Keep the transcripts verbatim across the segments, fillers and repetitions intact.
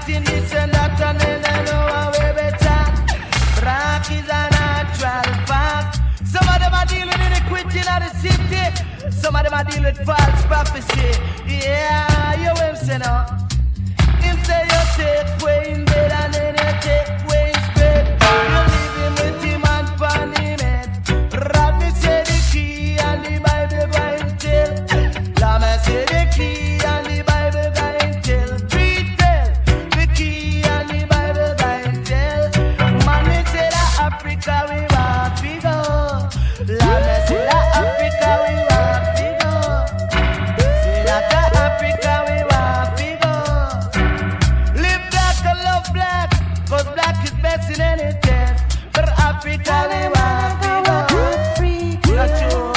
fighting this and that, and then I know how we better. Rock is a natural fact. Some of them are dealing with iniquity in the city. Some of them are dealing with false prophecy. Yeah, you will say no. Him say you take way in bed and then you take way in bed. You leave him with him and pan him head. Rodney say the key and the Bible going tell. Lama say the key and the Bible going tell. Three tell the key and the Bible going tell. Mommy say that Africa we want to go. Lama say that Africa we want to go. Say that Africa we want to go. Live black and love black, 'cause black is best in anything. For Africa we want to go. That's true.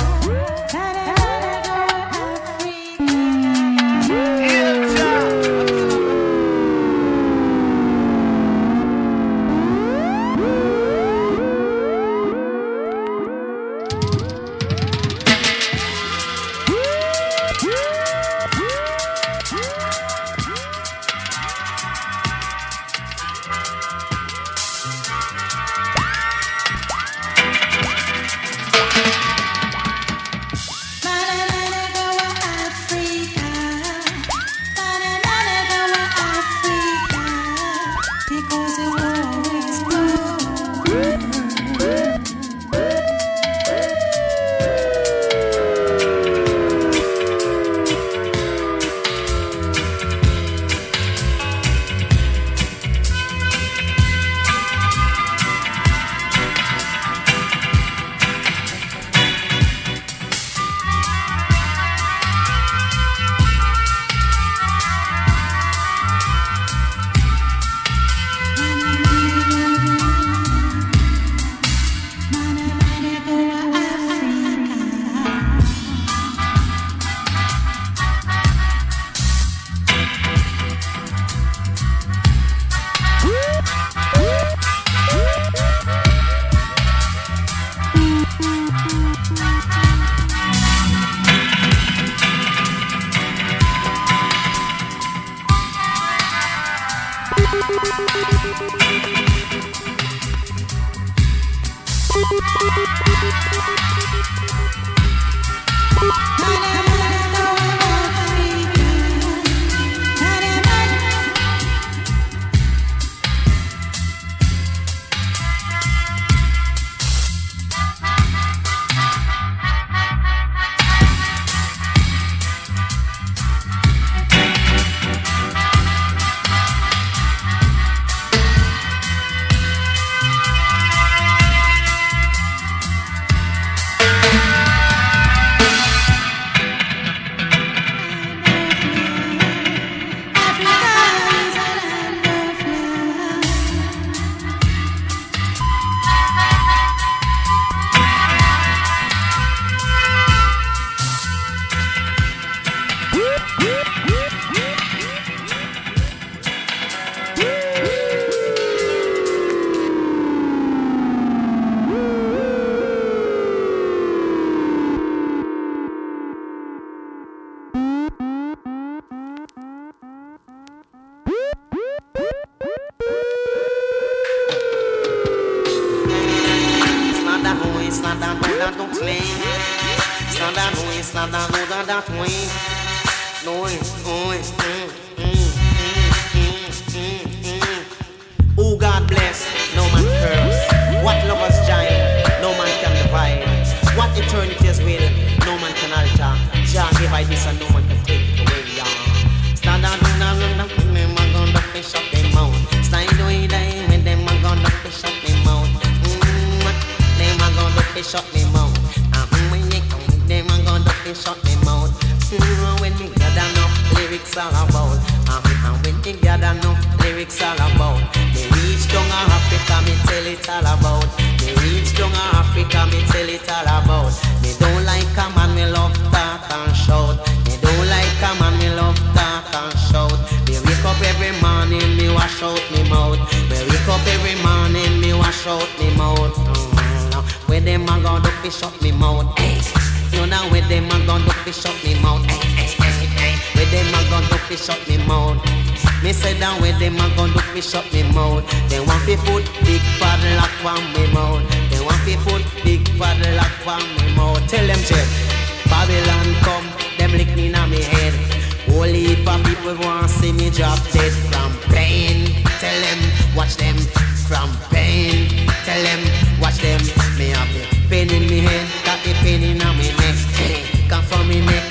Me Me say down where them a gon' do fi shut me mouth. They want fi put big padlock on me mouth. They want fi put big padlock on me mouth. Tell them shit. Babylon come, them lick me na me head. Only heap of people want see me drop dead from pain. Tell them, watch them from pain. Tell them, watch them. Me have the pain in me head, got the pain in my neck. Hey, come from me neck,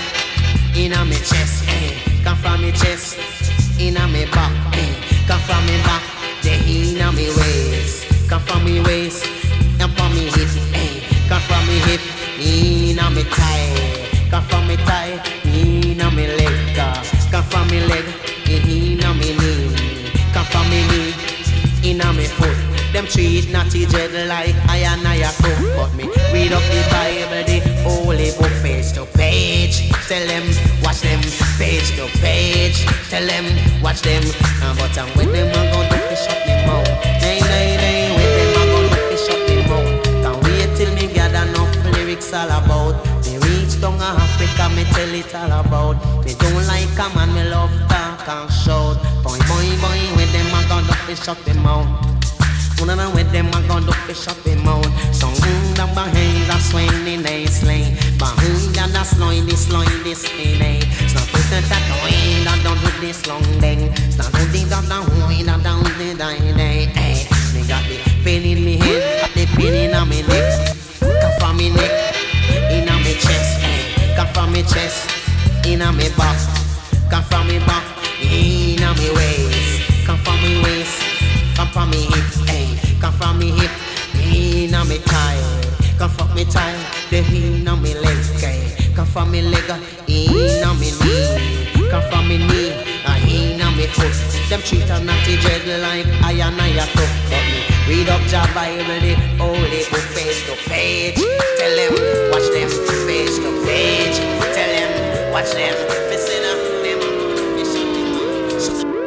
in my chest. Hey, come from me chest, in my back. Hey, come from me back, the in my waist. Come from me waist, and from me hip. Hey, come from me hip, in my thigh. Come from me thigh, in my leg. Come from me leg, in my knee. Come from me knee, in my foot. Them treat naughty dread like I and I a cook. But me read up the Bible, the holy book, page to page. Tell them, watch them, page to page. Tell them, watch them. Uh, but I'm with them, I'm gonna do fi shut me mouth. Nay, nay, nay, with them, I'm gonna do fi shut me mouth. Can't wait till me gather enough lyrics all about. Me reach down Africa, me tell it all about. Me don't like a man, me love talk and shout. Boy, boy, boy, with them, I'm gonna do fi shut me mouth. One of them with them, I'm gonna do fi shut me mouth. So who the behind the swing in the sleigh? But who the slide, this slide, this slide? Snap put the tattoo, that don't do this long thing. Snap do the that that that down the day. Hey, me got the pain in me head, got the pain in my neck. Come from me neck, in my chest. Hey, come from me chest, in my back. Come from me back, in my waist. Come from me waist. Come from me hip, hey, come from me hip, in a me thigh. Come from me thigh, the in a me leg, hey. Come from me leg, in a me knee. Come from me knee, in a me foot. Them treat a naughty dread like I and I a cook. But me read up Jah Bible, the holy book, page to page. Tell them, watch them, page to page. Tell them, watch them, listen up, them, listen them.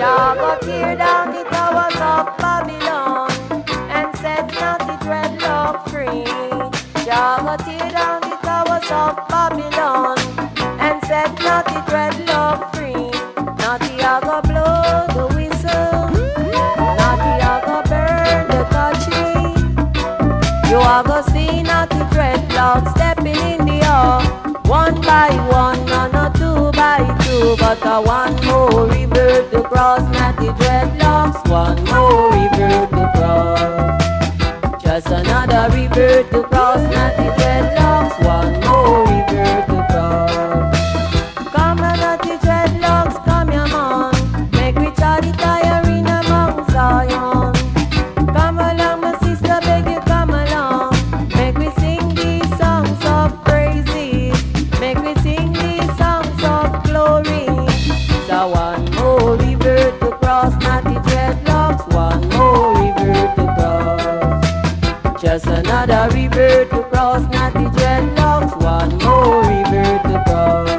Jah go tear down the towers of Babylon and set naughty dreadlock free. Jah go tear down the towers of Babylon and set naughty dreadlock free. Naughty a go blow the whistle, naughty a go burn the country. You a go see naughty dreadlocks stepping in the ark, one by one, and not two by two, but a one more river to cross. Naughty dreadlocks, one more river to cross. Just another river to cross. Naughty dreadlocks, one more river to cross. Come on, naughty dreadlocks, come your man, make we try the tire in among Zion. Come along, my sister, beg you come along, make we sing these songs of praises, make me sing these songs of glory. So one more river to cross, naughty dreadlocks, one more river to cross. Just another river to cross, naughty dreadlocks, one more river to cross.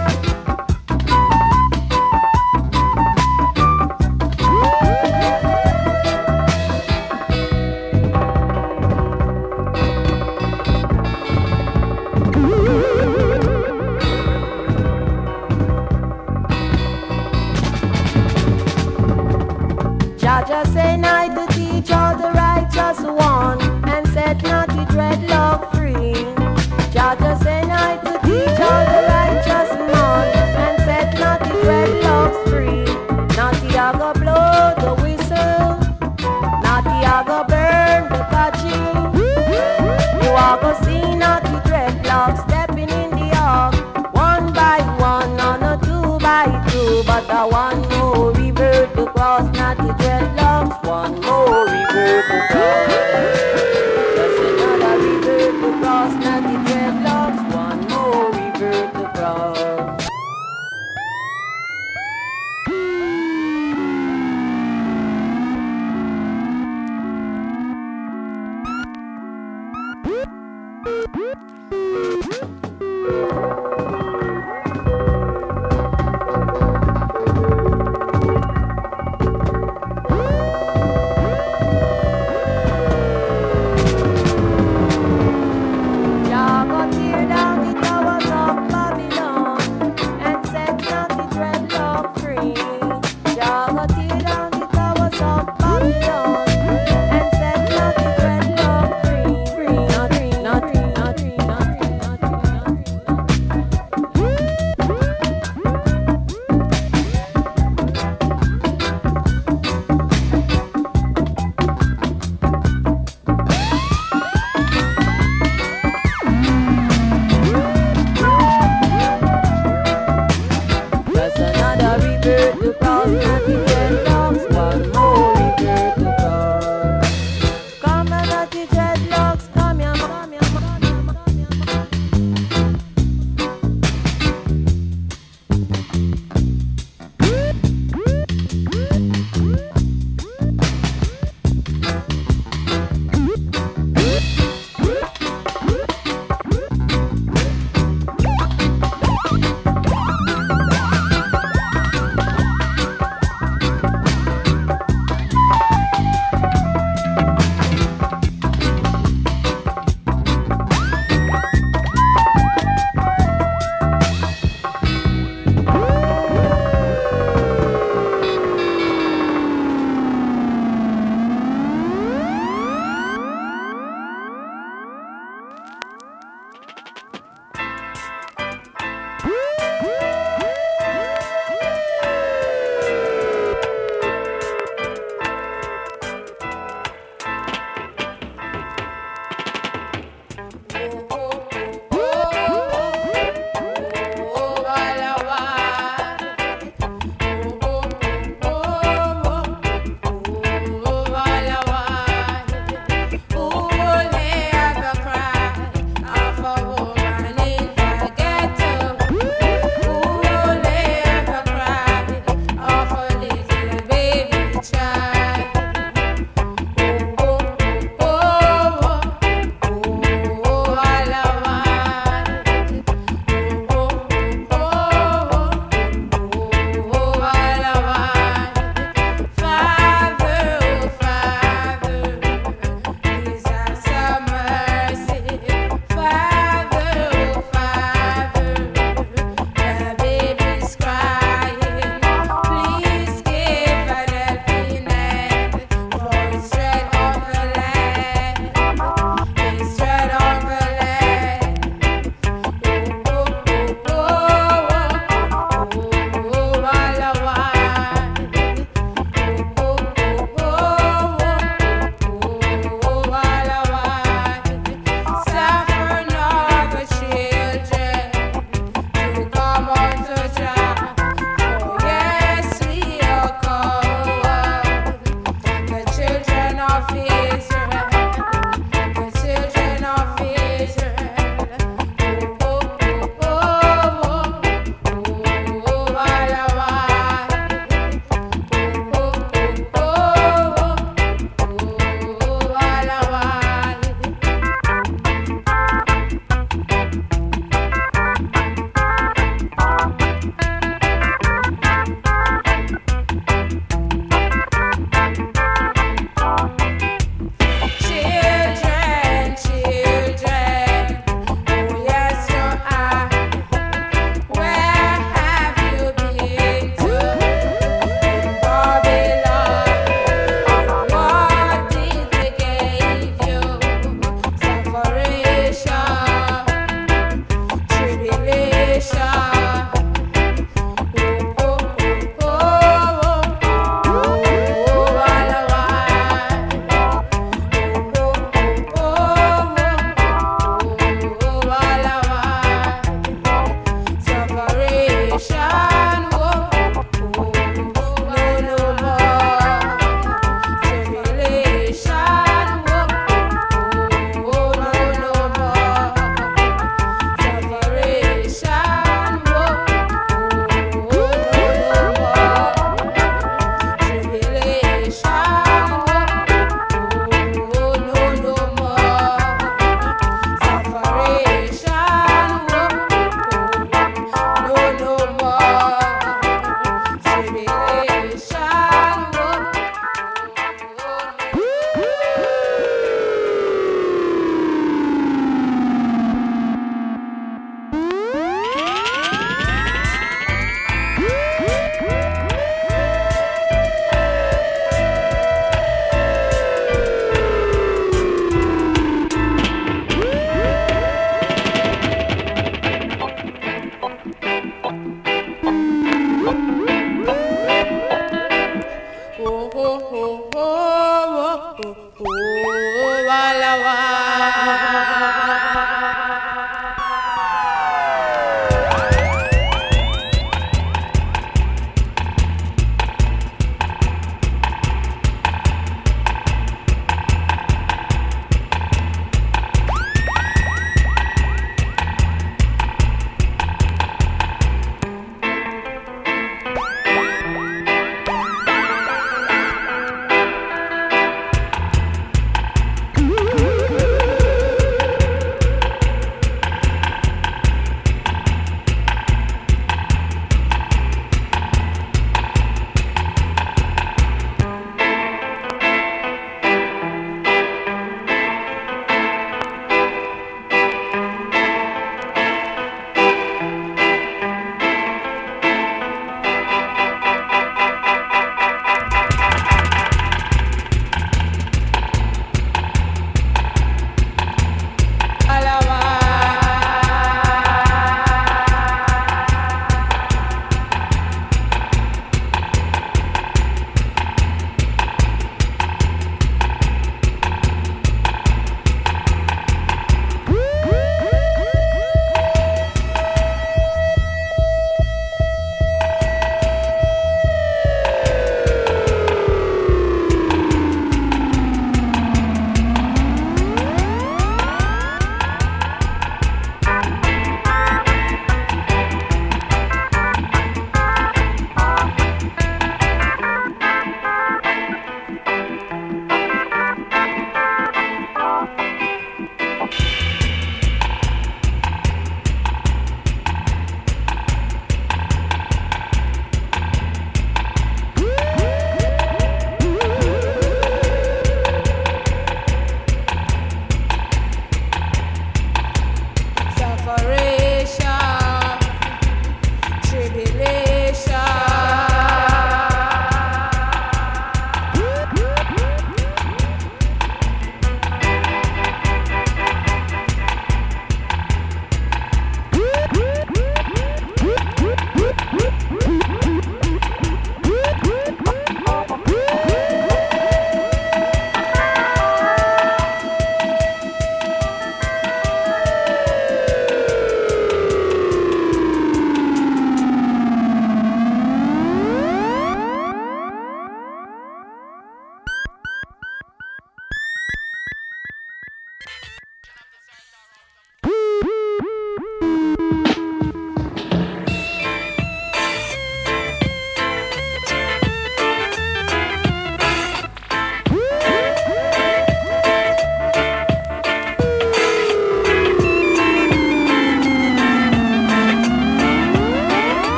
Jah just say night to teach all the righteous one and set naughty dreadlock free. Jah just say night to teach all the righteous one and set naughty dreadlocks free. Naughty a go blow the whistle, naughty a go burn the catching. You a go see naughty dreadlocks stepping in the ark, one by one, and a two by two, but a one more river to cross. Naughty dreadlocks, one more river to cross. Just another river to oh, oh, oh, oh, oh, wala, wala.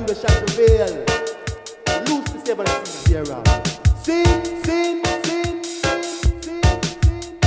the shot to veil. Lose the seven seas here. Sin, sin, sin, sin, sin, sin, sin.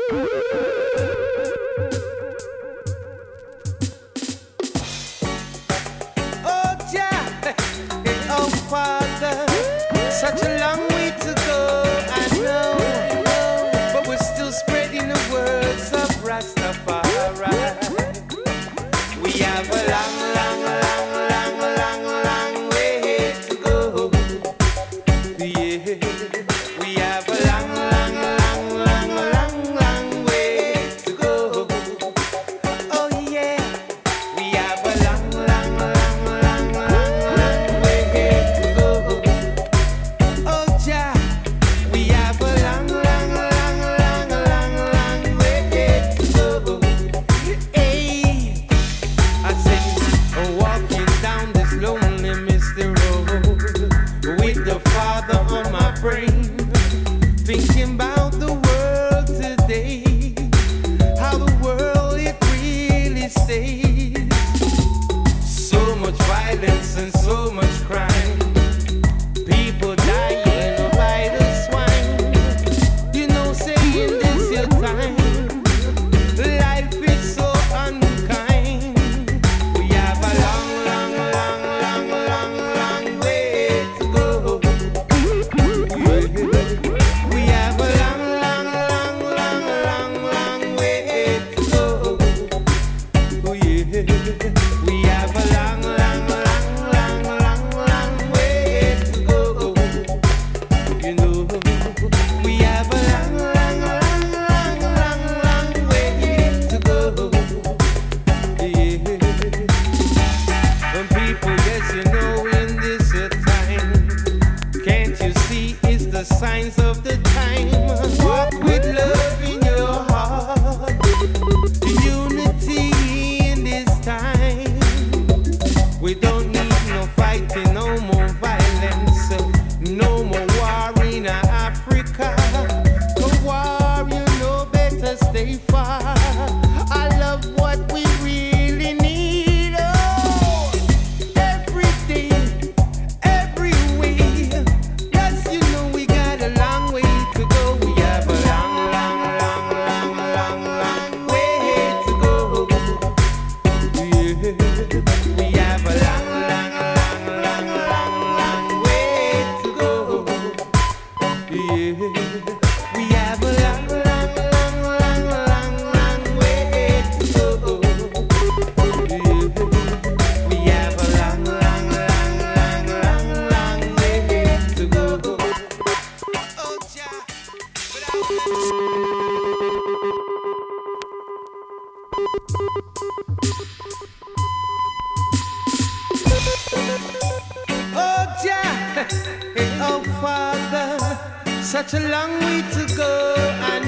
Such a long way to go, I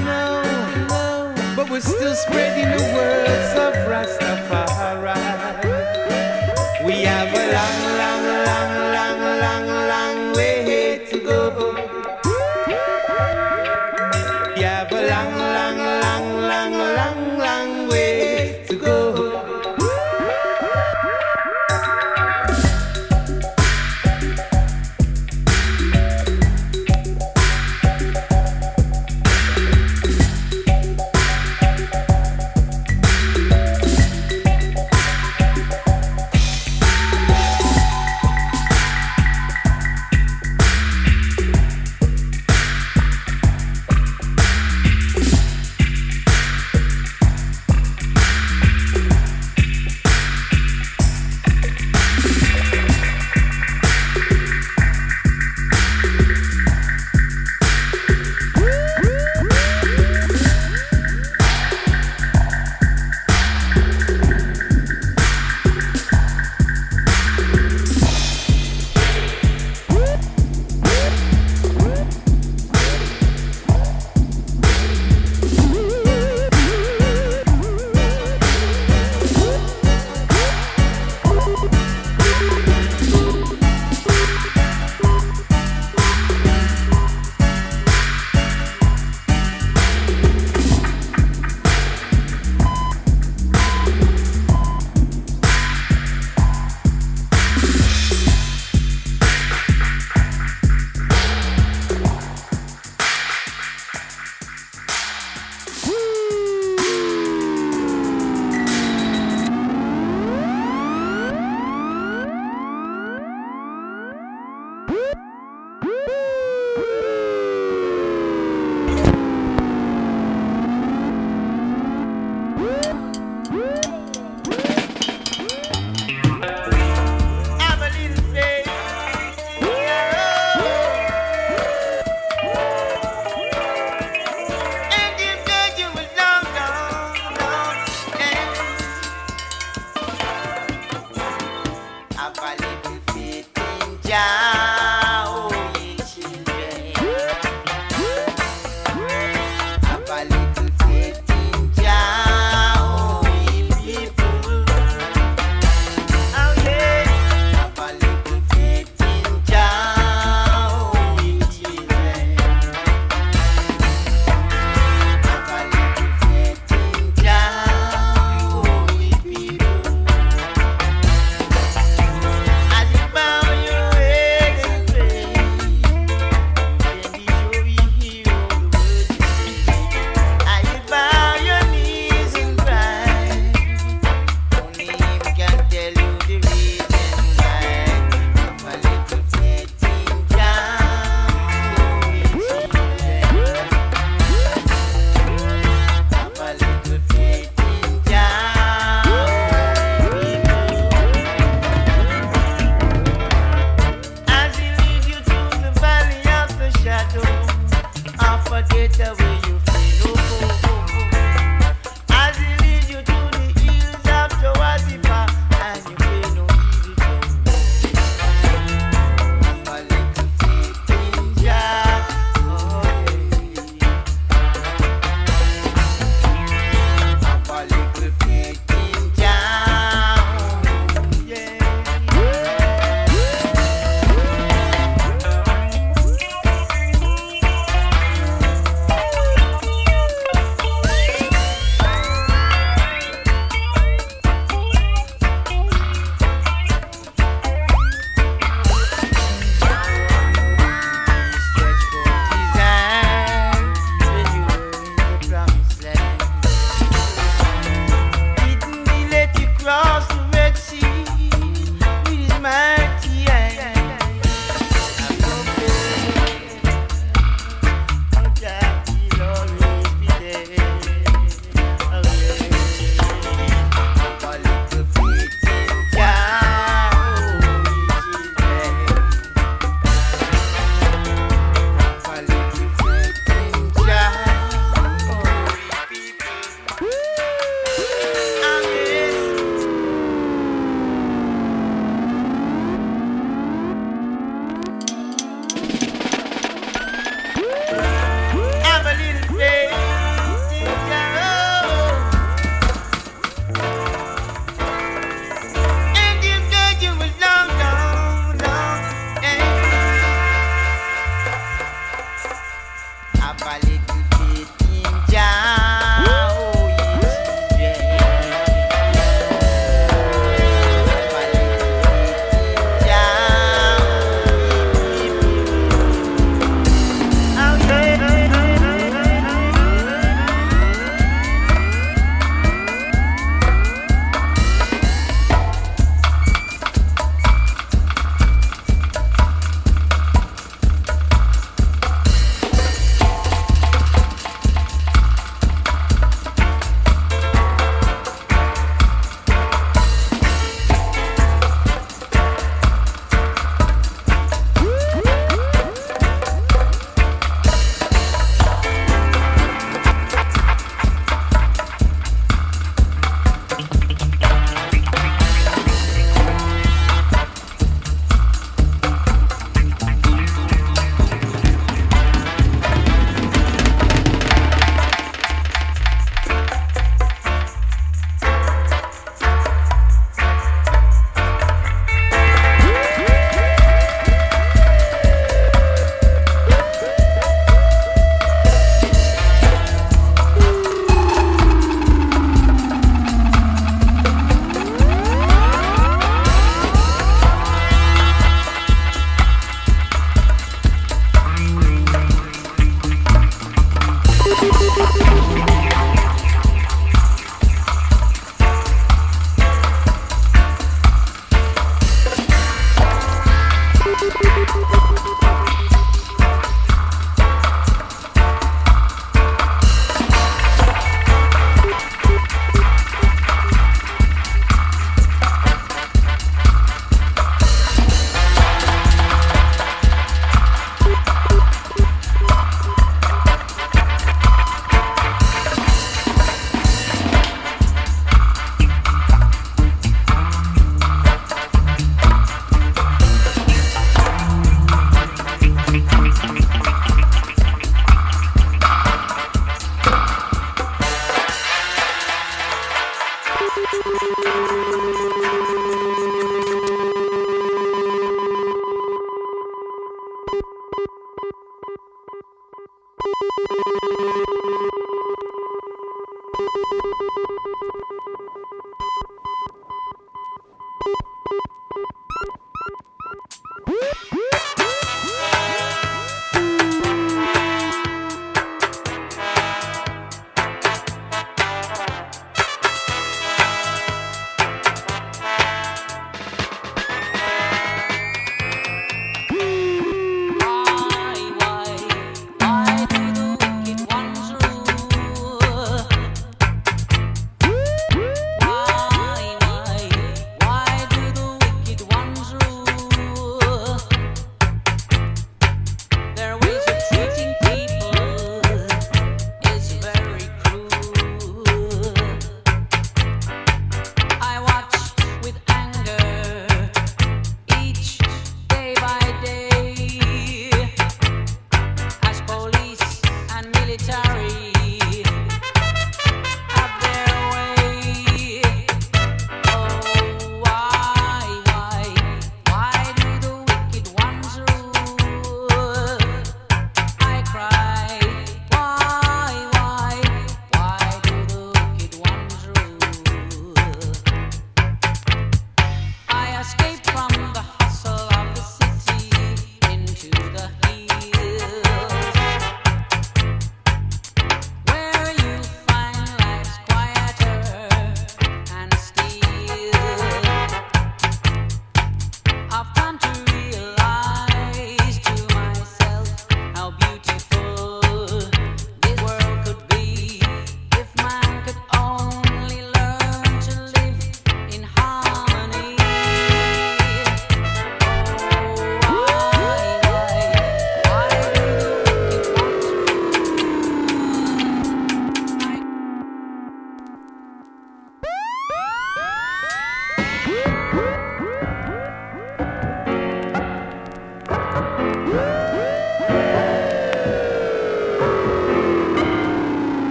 know, but we're still spreading the words of Rastafari. We have a long, long, long, long, long, long way to go. We have a long, long, long, long, long, long way to go.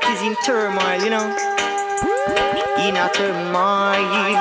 Earth is in turmoil, you know. In a turmoil.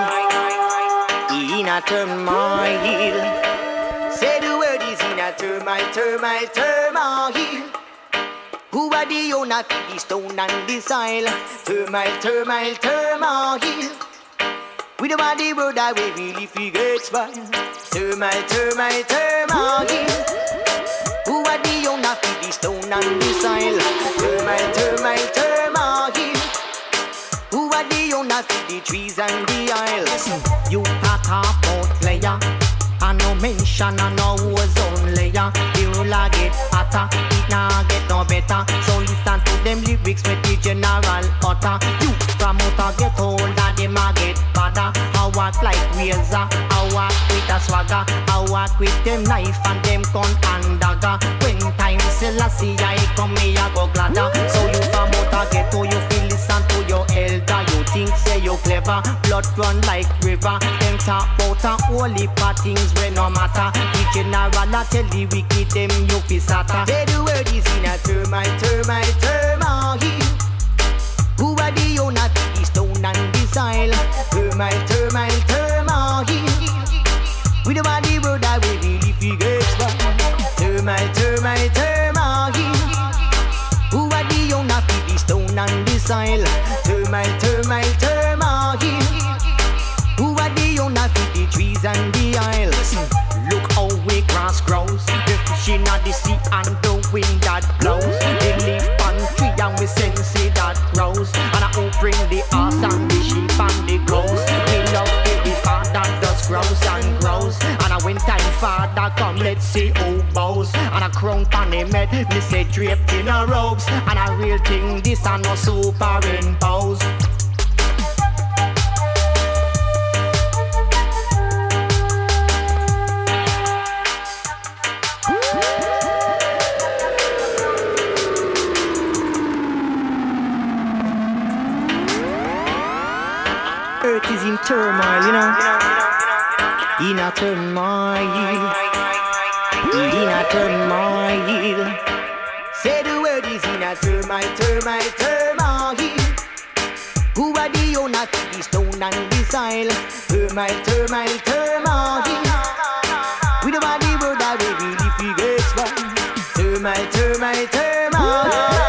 In a turmoil. Say the word is in a turmoil, turmoil, turmoil. Who are the owner of the stone and the soil? Turmoil, turmoil, turmoil. We don't want the world that we really forget spoil. Turmoil, turmoil, turmoil. Who are the owner of the stone and the soil? Turmoil, turmoil, turmoil. Who are the owner of the trees and the isles? You talk about player, and no mention and no ozone layer. The roll a get hotter, it nah get no better. So listen to them lyrics with the general utter. You from out a get hold of them a get badder. I walk like razor, I walk with a swagger. I walk with them knife and them gun and dagger. When time Selassie I come me I go gladder. So you from out a get to you feel listen to your elder. You think say you clever, blood run like river. Them talk about a whole heap of things when no matter. The general a tell the wicked them you fi sata. Say the word is in a turmoil, turmoil, turmoil. Who are the owner of the stone and the soil? Turmoil, turmoil, turmoil. We don't want the word that we really forget spoil. Turmoil, turmoil, turmoil. Who are the owner of the stone and the soil? Turmoil, turmoil, turmoil. Who are the owner of the trees and the isles? Look how we grass grows. The fish in the sea and the wind that blows. They live on tree and we sense it that grows. And I will bring the ass and the sheep and the cows. We love the father just grows and grows. And I when time father come, let's see who bows. And a crown pan him head, me say draped in a robes. And a real thing, this and no superimpose. Earth is in turmoil, you know. In a turmoil. In a turmoil. Say the word is in a turmoil, turmoil, turmoil. Who are the owner of the stone and the soil? Turmoil, turmoil, turmoil. We don't want the word that we really forget spoil. Turmoil, turmoil, turmoil.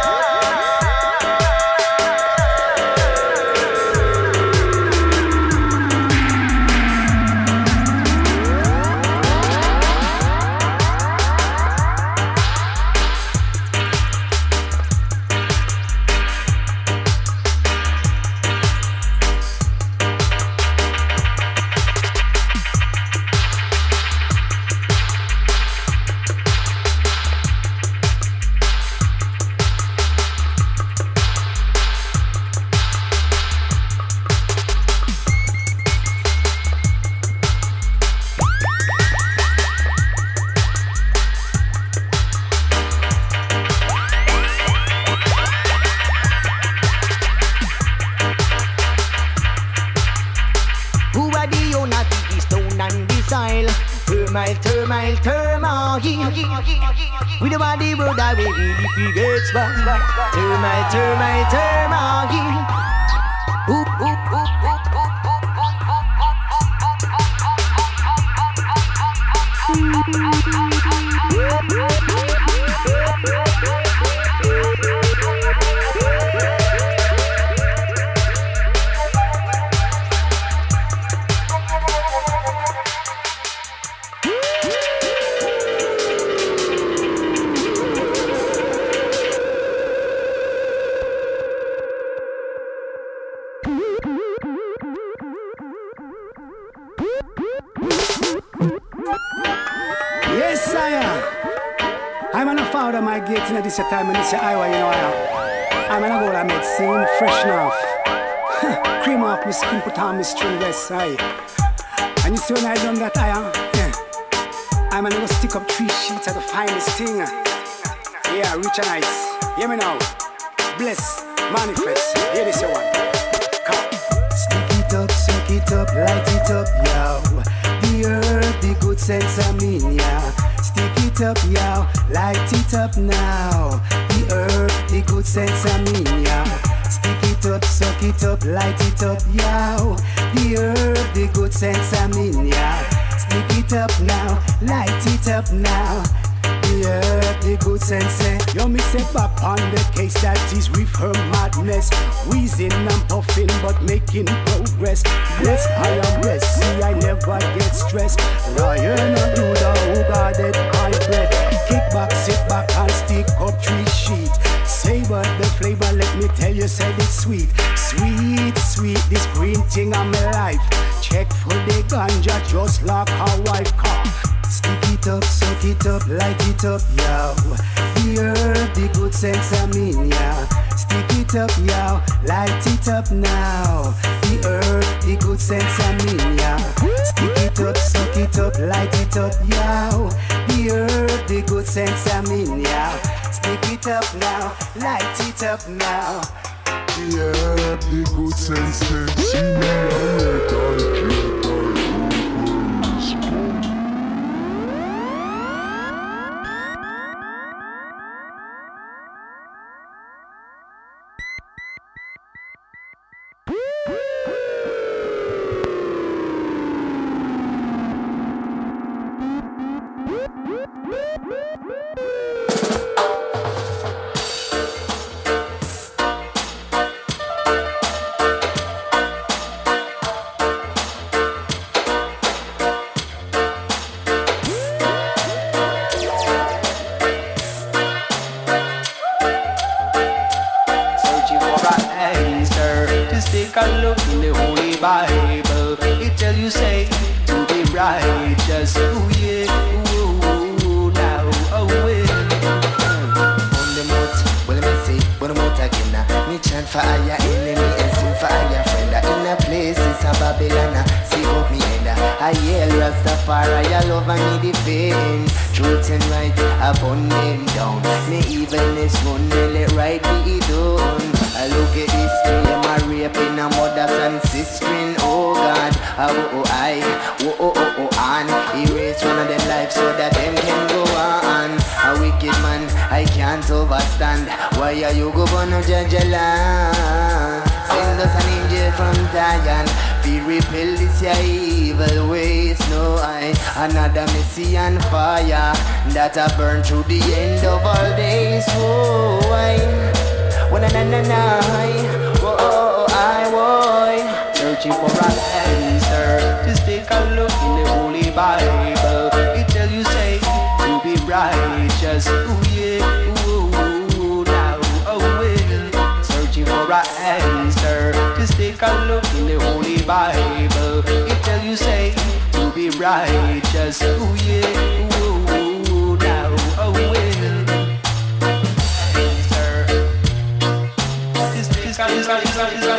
We don't want the world that we really forget spoil. Turmoil, turmoil, turmoil. Oop, oop, oop, Yes, sire. I'm on a father my gate in this time and this Iowa, you know. I'm on a go to medicine, fresh enough. Cream off my skin, put on my stringless, aye. And you see when I done that, I am, yeah. I'm gonna go stick up three sheets of the finest thing. Yeah, rich and nice. Hear me now. Bless, manifest. Hear this one. Come. Stick it up, suck it up, light it up, yo. The earth, the good sense of me, yeah. Stick it it up, yo, light it up now. The herb, the good sense I mean, yo. Stick it up, suck it up, light it up, yo. The herb, the good sense I mean, yo. Stick it up now, light it up now. Yeah, the good sense. Yo, me say back on the case that is with her madness. Wheezing and puffing but making progress. Yes, I am blessed, see I never get stressed. Lion or do the who guarded high bread. Kick back, sit back and stick up three sheet. Savor the flavor, let me tell you, said it's sweet. Sweet, sweet, this green thing on my life. Check for the ganja just like a wife car. Stick it up, suck it up, light it up, yo. The herb, the good sense I mean, yeah. Stick it up, yo, light it up now. The herb, the good sense I mean, yeah. Stick it up, suck it up, light it up, yo. The herb, the good sense I mean, yeah. Stick it up now, light it up now. The herb, the good sense, see me alright, I'll keep that I burn to the end of all days. Oh, I, oh, na na na na, oh, I, boy, searching for an answer. Just take a look in the Holy Bible. It tell you say to be righteous. Oh yeah, oh now, oh well, searching for an answer. Just take a look in the Holy Bible. It tell you say to be righteous. Oh yeah. Oh well, sir. This this guy is is is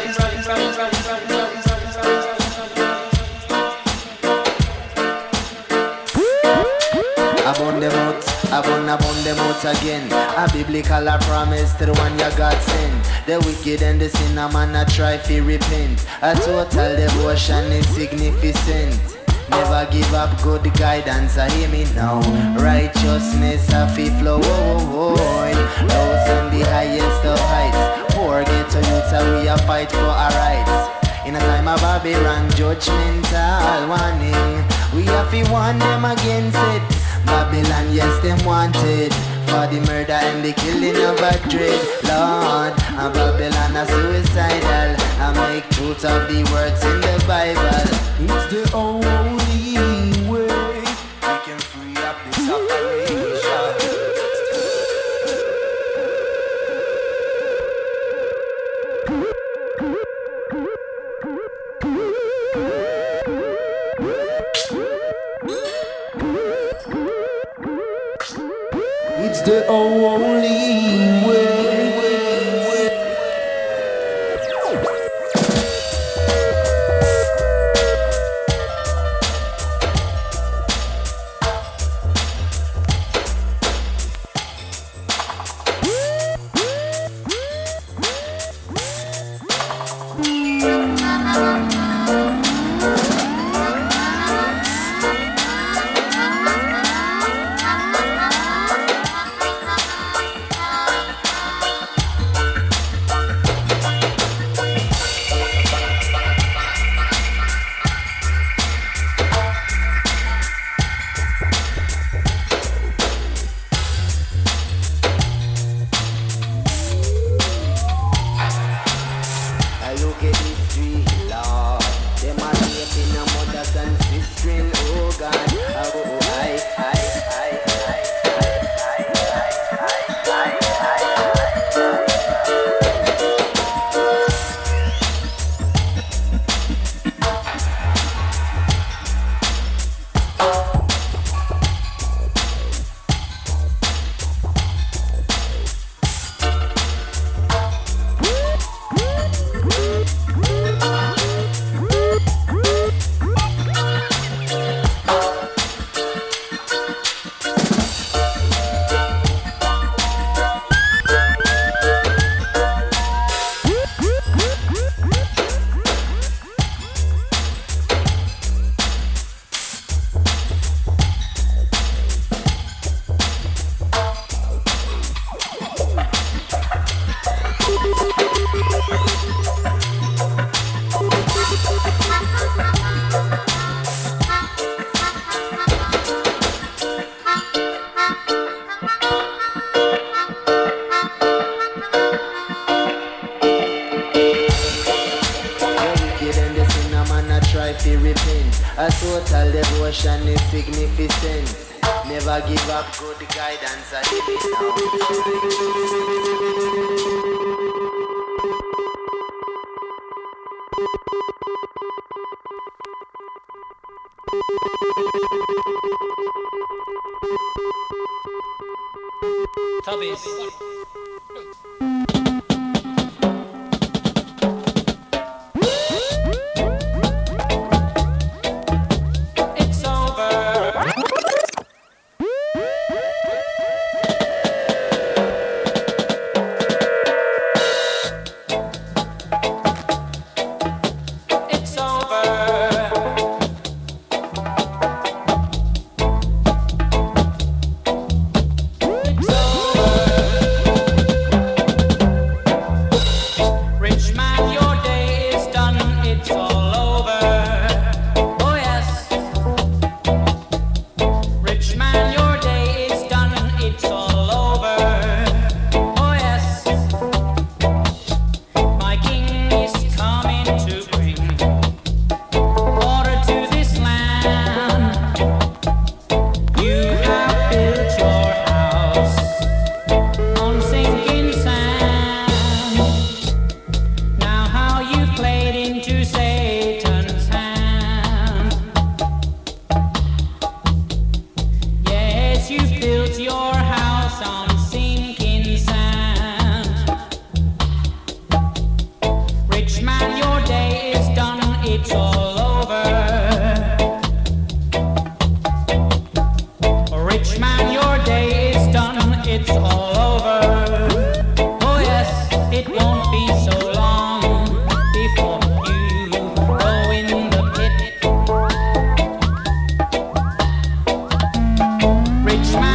Abon them out, abon abon them out again. A biblical a promise to the one you got sent. The wicked and the sinner man a try to repent. A total devotion is significant. Never give up good guidance, I hear me now. Righteousness a fi flow, those in the highest of heights. Poor ghetto youths a we a fight for our rights. In a time of Babylon judgmental warning, we have to warn them against it. Babylon, yes, them wanted for the murder and the killing of a dread Lord. And Babylon are suicidal. I make truth of the words in the Bible. It's the only way we can free up this operation. It's the only way. total devotion is significant. Never give up good guidance and give it Tubbies. It's over. It's over. It's over. Rich man, your day is done. It's all over. Oh yes. Rich man, your day is done. It's all over. Oh yes. My king is coming to bring order to this land. You have built your house on sinking sand. Now how you played into Satan's hand. Yes, you built your house on sinking sand. Rich man, your day is done, it's all over. Rich man, your day is done, it's all over. Oh yes, it won't be so long before you go in the pit. Rich man,